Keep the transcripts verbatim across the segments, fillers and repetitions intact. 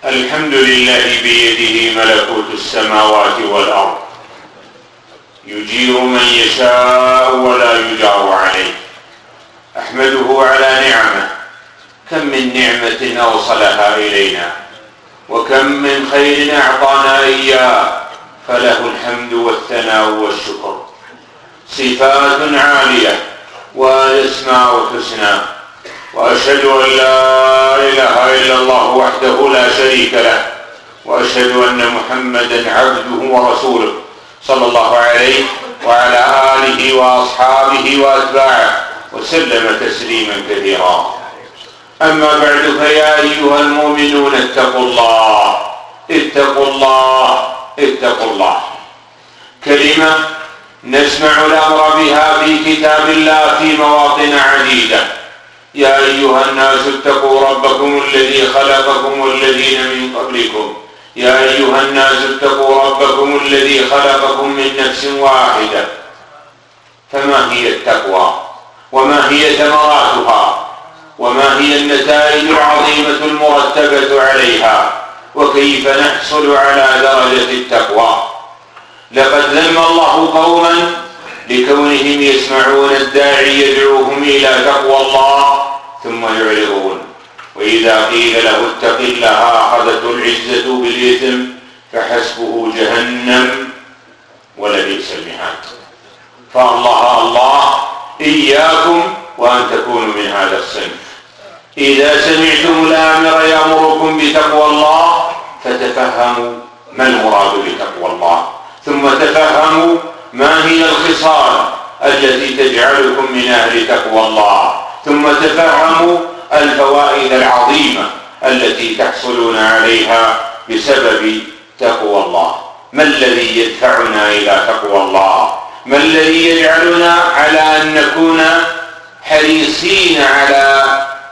الحمد لله بيده ملكوت السماوات والأرض، يجير من يشاء ولا يجار عليه. أحمده على نعمه، كم من نعمة أوصلها إلينا، وكم من خير أعطانا إياه، فله الحمد والثناء والشكر. صفات عالية والأسماء حسنى، وأشهد أن لا إله إلا الله وحده لا شريك له، وأشهد أن محمدا عبده ورسوله صلى الله عليه وعلى آله وأصحابه وأتباعه وسلم تسليما كثيرا. أما بعد، فيا أيها المؤمنون اتقوا الله اتقوا الله اتقوا الله. كلمة نسمع الأمر بها في كتاب الله في مواطن عديدة. يا أيها الناس اتقوا ربكم الذي خلقكم والذين من قبلكم يا أيها الناس اتقوا ربكم الذي خلقكم من نفس واحدة. فما هي التقوى؟ وما هي ثمراتها؟ وما هي النتائج العظيمة المرتبة عليها؟ وكيف نحصل على درجة التقوى؟ لقد ذم الله قوما لكونهم يسمعون الداعي يدعوهم إلى تقوى الله ثم يعرضون، وإذا قيل له اتق الله أخذته العزة بالإثم فحسبه جهنم ولبئس المهاد. فالله الله إياكم وأن تكونوا من هذا الصنف. إذا سمعتم الآمر يأمركم بتقوى الله فتفهموا ما المراد بتقوى الله، ثم تفهموا ما هي الخصال التي تجعلكم من أهل تقوى الله، ثم تفهموا الفوائد العظيمة التي تحصلون عليها بسبب تقوى الله. ما الذي يدفعنا إلى تقوى الله؟ ما الذي يجعلنا على أن نكون حريصين على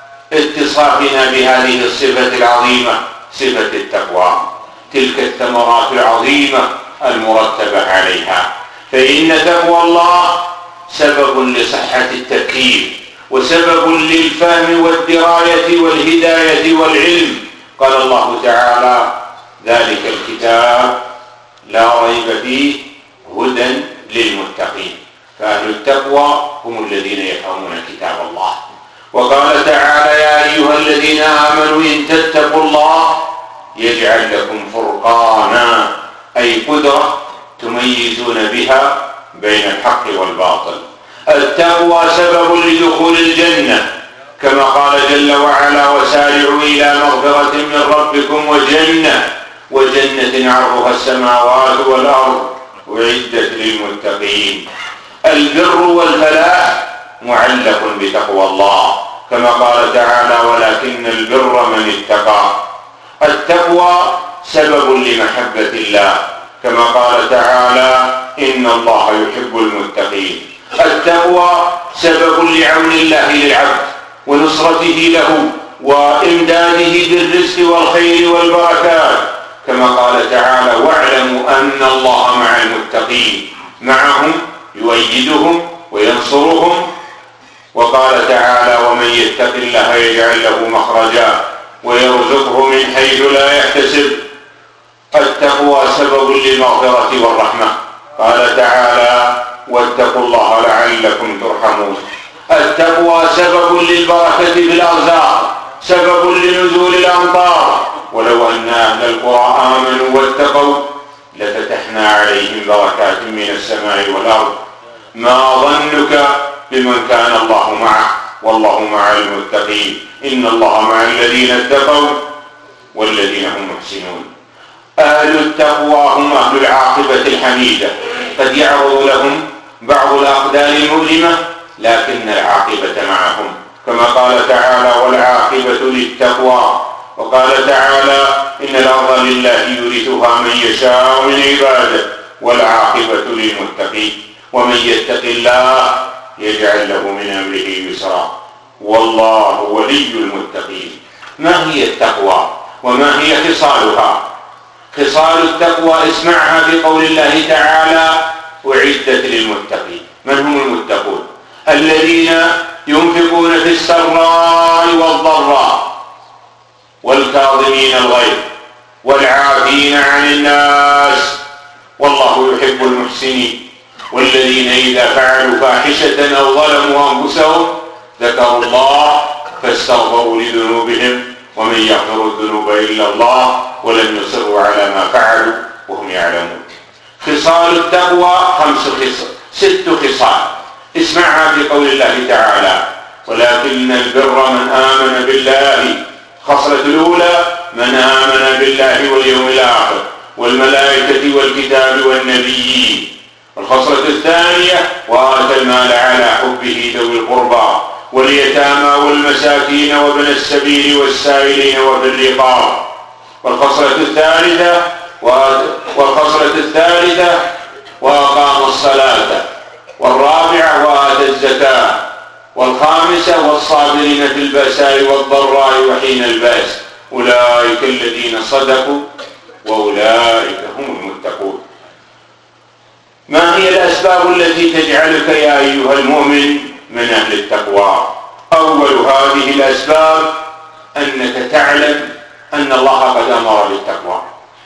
اتصافنا بهذه الصفة العظيمة، صفة التقوى؟ تلك الثمرات العظيمة المرتبة عليها. فإن تقوى الله سبب لصحة التفكير، وسبب للفهم والدراية والهداية والعلم. قال الله تعالى: ذلك الكتاب لا ريب فيه هدى للمتقين. فأهل التقوى هم الذين يفهمون كتاب الله. وقال تعالى: يا أيها الذين آمنوا إن تتقوا الله يجعل لكم فرقانا، أي قدرة تميزون بها بين الحق والباطل. التقوى سبب لدخول الجنة، كما قال جل وعلا: وسارعوا إلى مغفرة من ربكم وجنة وجنة عرضها السماوات والأرض أعدت للمتقين. البر والفلاح معلق بتقوى الله، كما قال تعالى: ولكن البر من اتقى. التقوى سبب لمحبة الله، كما قال تعالى: إن الله يحب المتقين. التقوى سبب لعون الله للعبد ونصرته له وإمداده بالرزق والخير والبركات، كما قال تعالى: واعلموا أن الله مع المتقين، معهم يؤيدهم وينصرهم. وقال تعالى: ومن يتق الله يجعل له مخرجا ويرزقه من حيث لا يحتسب. التقوى سبب للمغفرة والرحمة، قال تعالى: واتقوا الله لعلكم ترحمون. التقوى سبب للبركة في الأرزاق، سبب لنزول الأمطار. ولو أن أهل القرى آمنوا واتقوا لفتحنا عليهم بركات من السماء والأرض. ما ظنك بمن كان الله معه؟ والله مع المتقين. إن الله مع الذين اتقوا والذين هم محسنون. أهل التقوى هم أهل العاقبة الحميدة. قد يعرض لهم بعض الأقدار المؤلمة، لكن العاقبة معهم، كما قال تعالى: والعاقبة للتقوى. وقال تعالى: إن الأرض لله يورثها من يشاء من عباده والعاقبة للمتقين. ومن يتق الله يجعل له من أمره يسرا والله ولي المتقين. ما هي التقوى وما هي خصالها؟ خصال التقوى اسمعها في قول الله تعالى: أعدت للمتقين. من هم المتقون؟ الذين ينفقون في السراء والضراء والكاظمين الغيظ والعافين عن الناس والله يحب المحسنين. والذين إذا فعلوا فاحشة أو ظلموا أنفسهم ذكروا الله فاستغفروا لذنوبهم ومن يغفر الذنوب إلا الله ولم يصروا على ما فعلوا وهم يعلمون. خصال التقوى خمس خصال ست خصال اسمعها في قول الله تعالى: ولكن البر من آمن بالله. خصلة الأولى من آمن بالله واليوم الآخر والملائكة والكتاب والنبيين. والخصلة الثانية وآتى المال على حبه ذوي القربى واليتامى والمساكين وابن السبيل والسائلين وفي الرقاب. والخصلة الثالثة والخصلة الثالثة وأقام الصلاة. والرابعة وآتى الزكاة. والخامسة والصابرين في البأساء والضراء وحين البأس أولئك الذين صدقوا وأولئك هم المتقون. ما هي الأسباب التي تجعلك يا أيها المؤمن من أهل التقوى؟ أول هذه الأسباب أنك تعلم أن الله قد أمر بالتقوى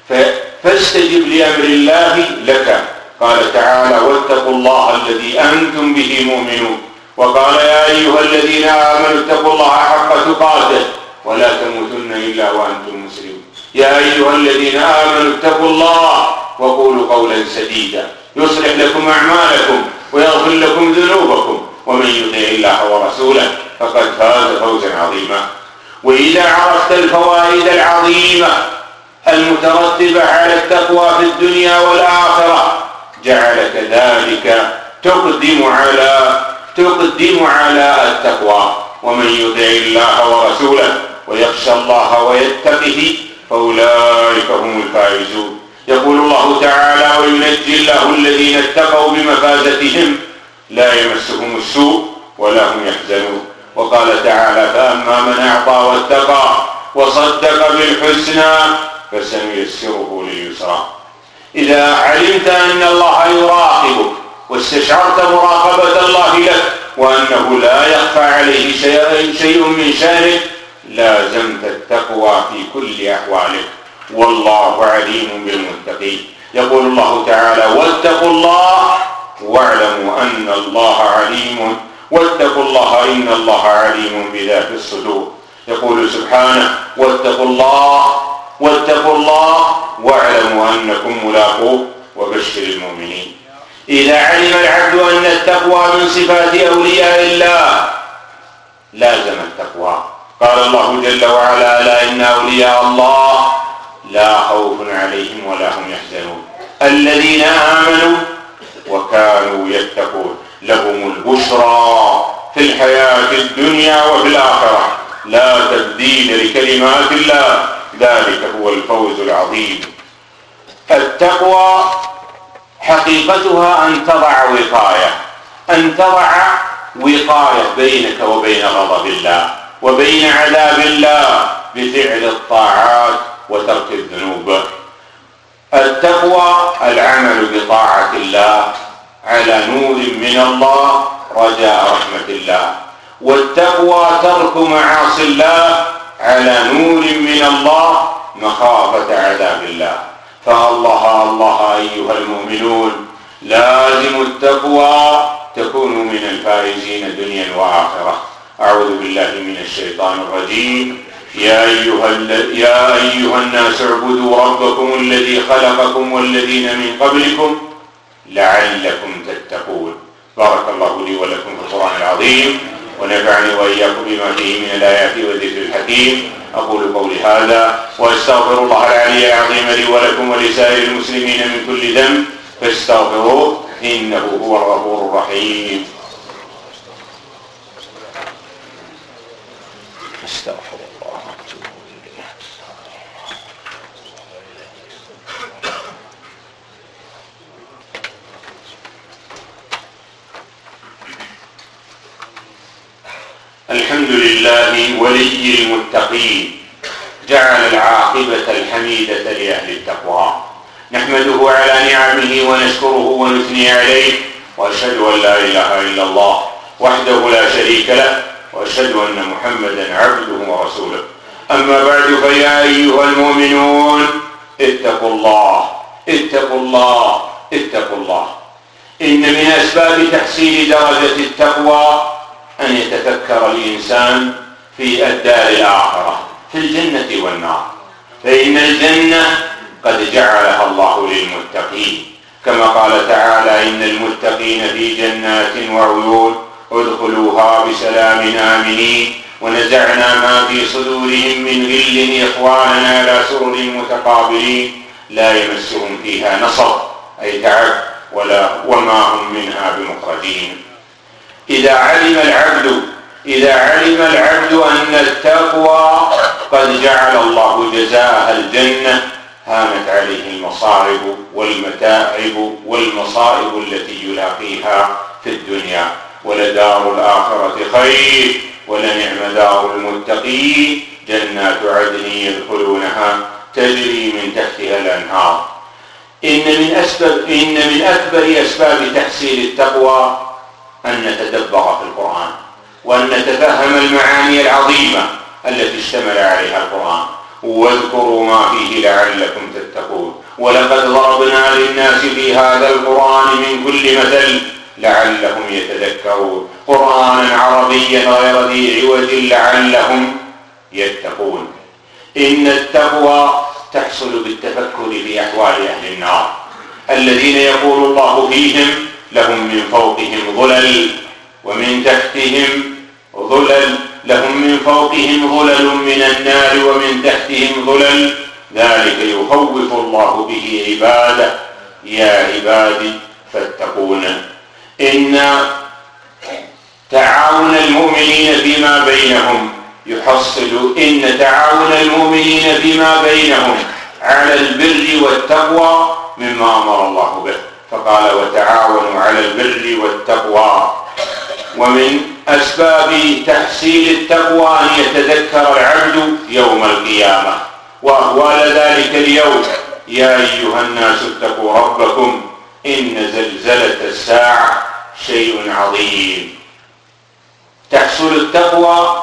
فاستجب لأمر الله لك. قال تعالى: واتقوا الله الذي أنتم به مؤمنون. وقال: يا أيها الذين آمنوا اتقوا الله حق تقاته ولا تموتن إلا وأنتم مسلمون. يا أيها الذين آمنوا اتقوا الله وقولوا قولا سديدا يصلح لكم أعمالكم ويغفر لكم ذنوبكم ومن يطع الله ورسوله فقد فاز فوزا عظيما. وإذا عرفت الفوائد العظيمة المترتبة على التقوى في الدنيا والآخرة جعلك ذلك تقدم على تقدم على التقوى. ومن يطع الله ورسوله ويخشى الله ويتقه فأولئك هم الفائزون. يقول الله تعالى: وينجي الله الذين اتقوا بمفازتهم لا يمسهم السوء ولا هم يحزنون. وقال تعالى: فأما من أعطى واتقى وصدق بالحسنى فسنيسره لليسرى. إذا علمت أن الله يراقبك واستشعرت مراقبة الله لك وأنه لا يخفى عليه شيء من شأنك لازمت التقوى في كل أحوالك والله عليم بالمتقين. يقول الله تعالى: واتقوا الله واعلموا أن الله عليم واتقوا الله إن الله عليم بذات الصدور. يقول سبحانه: واتقوا الله واتقوا الله واعلموا أنكم ملاقوه وبشر المؤمنين. إذا علم العبد أن التقوى من صفات أولياء الله لازم التقوى. قال الله جل وعلا: ألا إن أولياء الله لا خوف عليهم ولا هم يحزنون الذين آمنوا وكانوا يتقون لهم البشرى في الحياة الدنيا وفي الآخرة لا تبديل لكلمات الله ذلك هو الفوز العظيم. التقوى حقيقتها أن تضع وقاية أن تضع وقاية بينك وبين غضب الله وبين عذاب الله بفعل الطاعات وترك الذنوب. التقوى العمل بطاعة الله على نور من الله رجاء رحمة الله، والتقوى ترك معاصي الله على نور من الله مخافة عذاب الله. فالله الله أيها المؤمنون لازم التقوى تكونوا من الفائزين دنيا وآخرة. أعوذ بالله من الشيطان الرجيم. يا أيها, يا أيها الناس اعبدوا ربكم الذي خلقكم والذين من قبلكم لعلكم تتقون. بارك الله لي ولكم في القرآن العظيم ونفعني وإياكم بما فيه من الآيات والذكر الحكيم. أقول قولي هذا وأستغفر الله العلي العظيم لي ولكم ولسائر المسلمين من كل ذنب فاستغفروه إنه هو الغفور الرحيم. استغفر الله واتوب إليه. الحمد لله ولي المتقين جعل العاقبة الحميدة لأهل التقوى. نحمده على نعمه ونشكره ونثني عليه وأشهد أن لا إله إلا الله وحده لا شريك له وأشهد أن محمدا عبده ورسوله. أما بعد فيا أيها المؤمنون اتقوا الله اتقوا الله اتقوا الله. إن من أسباب تحصيل درجة التقوى أن يتفكر الإنسان في الدار الآخرة، في الجنة والنار، فإن الجنة قد جعلها الله للمتقين، كما قال تعالى: إن المتقين في جنات وعيون ادخلوها بسلام آمنين ونزعنا ما في صدورهم من غل إخوانا على سرر متقابلين لا يمسهم فيها نصب أي تعب ولا وما هم منها بمخرجين. إذا علم العبد إذا علم العبد أن التقوى قد جعل الله جزاءها الجنة هانت عليه المصاعب والمتاعب والمصائب التي يلاقيها في الدنيا، ولدار الآخرة خير ولنعم دار المتقين جنات عدن يدخلونها تجري من تحتها الأنهار. إن من أسباب إن من أكبر أسباب تحصيل التقوى أن نتدبر في القرآن وأن نتفهم المعاني العظيمة التي اشتمل عليها القرآن. واذكروا ما فيه لعلكم تتقون ولقد ضربنا للناس في هذا القرآن من كل مثل لعلهم يتذكرون قرآنا عربيا غير ذي عوج لعلهم يتقون. إن التقوى تحصل بالتفكر في أحوال أهل النار الذين يقول الله فيهم: لهم من فوقهم ظلل ومن تحتهم ظلل لهم من فوقهم ظلل من النار ومن تحتهم ظلل ذلك يخوف الله به عباده يا عبادي فاتقون. إن تعاون المؤمنين فيما بينهم يحصل إن تعاون المؤمنين فيما بينهم على البر والتقوى مما أمر الله به، فقال: وتعاونوا على البر والتقوى. ومن أسباب تحصيل التقوى أن يتذكر العبد يوم القيامة وأهوال ذلك اليوم. يا أيها الناس اتقوا ربكم إن زلزلة الساعة شيء عظيم. تحصل التقوى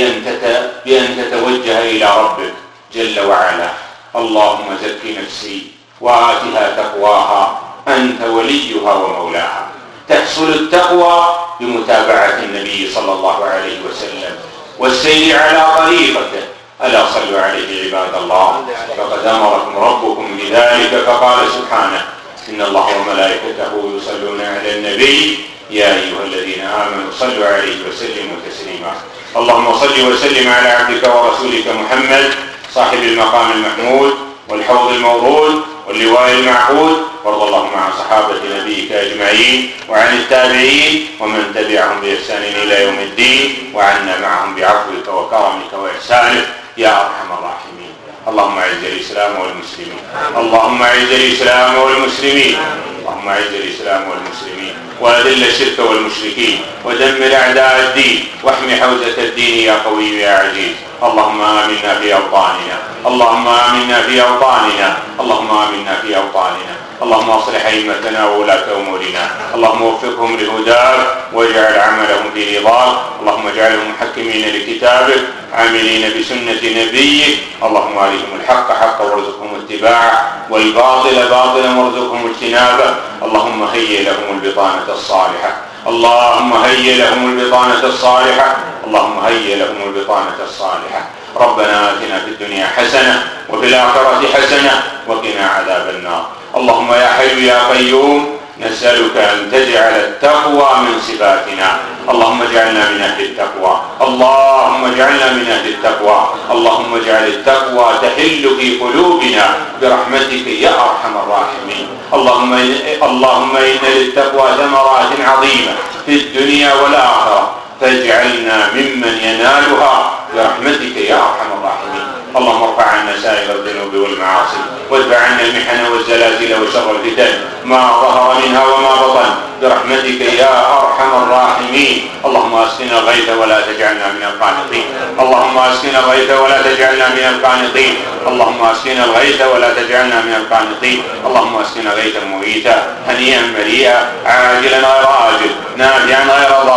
بأن تتوجه إلى ربك جل وعلا: اللهم زك نفسي وآتها تقواها أنت وليها ومولاها. تحصل التقوى بمتابعة النبي صلى الله عليه وسلم والسير على طريقته. ألا صلوا عليه عباد الله فقد أمركم ربكم بذلك، فقال سبحانه: إن الله وملائكته يصلون على النبي يا أيها الذين آمنوا صلوا عليه وسلموا تسليما. اللهم صل وسلم على عبدك ورسولك محمد صاحب المقام المحمود والحوض المورود واللواء المعقود، وارض اللهم عن صحابة نبيك أجمعين وعن التابعين ومن تبعهم بإحسان إلى يوم الدين، وعنا معهم بعفوك وكرمك وإحسانك يا أرحم الراحمين. اللهم أعز الإسلام والمسلمين اللهم أعز الإسلام والمسلمين اللهم أعز الإسلام والمسلمين وأذل الشرك والمشركين ودمر أعداء الدين واحم حوزة الدين يا قوي يا عزيز. اللهم آمنا في أوطاننا اللهم آمنا في أوطاننا اللهم آمنا في أوطاننا اللهم اصلح أئمتنا وولاة أمورنا، اللهم وفقهم لهداك واجعل عملهم في رضاك، اللهم اجعلهم محكمين لكتابك عاملين بسنة نبيك، اللهم أرهم الحق حقا وارزقهم اتباعه والباطل باطلا وارزقهم اجتنابه. اللهم هيئ لهم البطانة الصالحة اللهم هيئ لهم البطانة الصالحة اللهم هيئ لهم البطانة الصالحة. ربنا آتنا في الدنيا حسنة وفي الآخرة حسنة وقنا عذاب النار. اللهم يا حي يا قيوم نسألك أن تجعل التقوى من صفاتنا، اللهم اجعلنا من أهل التقوى اللهم اجعلنا من أهل التقوى اللهم اجعل التقوى تحل في قلوبنا برحمتك يا أرحم الراحمين. اللهم اللهم إن للتقوى ثمرات عظيمة في الدنيا والآخرة فاجعلنا ممن ينالها برحمتك يا أرحم الراحمين. اللهم ارفع عنا سائر الذنوب والمعاصي وادفع عنا المحن والزلازل وشر الفتن ما ظهر منها وما بطن برحمتك يا أرحم الراحمين. اللهم اسقنا الغيث ولا تجعلنا من القانطين اللهم اسقنا الغيث ولا تجعلنا من القانطين اللهم اسقنا الغيث ولا تجعلنا من القانطين اللهم اسقنا غيثا مغيثا هنيئا مريئا عاجلا غير آجل نافعا غير ضار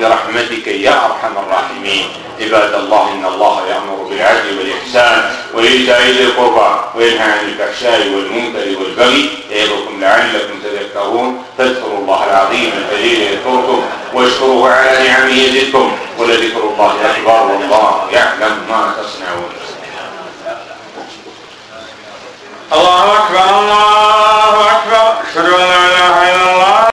برحمتك يا أرحم الراحمين. عباد الله، إن الله يأمر بالعدل والإحسان وإيتاء ذي القربى وينهى عن الفحشاء والمنكر والبغي يعظكم لعلكم تذكرون. فاذكروا الله العظيم الجليل يذكركم واشكروه على نعمه يزدكم ولذكر الله أكبر والله يعلم ما تصنعون.